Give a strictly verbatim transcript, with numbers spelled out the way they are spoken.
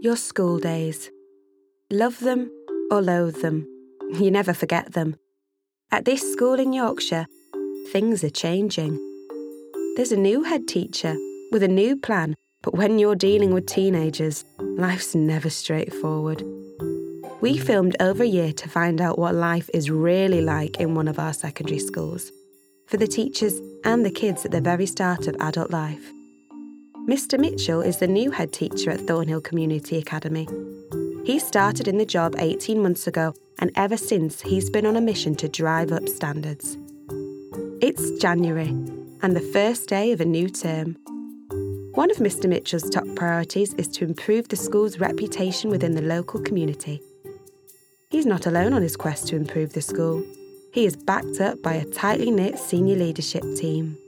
Your school days. Love them or loathe them, you never forget them. At this school in Yorkshire, things are changing. There's a new head teacher with a new plan, but when you're dealing with teenagers, life's never straightforward. We filmed over a year to find out what life is really like in one of our secondary schools, for the teachers and the kids at the very start of adult life. Mister Mitchell is the new head teacher at Thornhill Community Academy. He started in the job eighteen months ago, and ever since he's been on a mission to drive up standards. It's January, and the first day of a new term. One of Mister Mitchell's top priorities is to improve the school's reputation within the local community. He's not alone on his quest to improve the school. He is backed up by a tightly knit senior leadership team.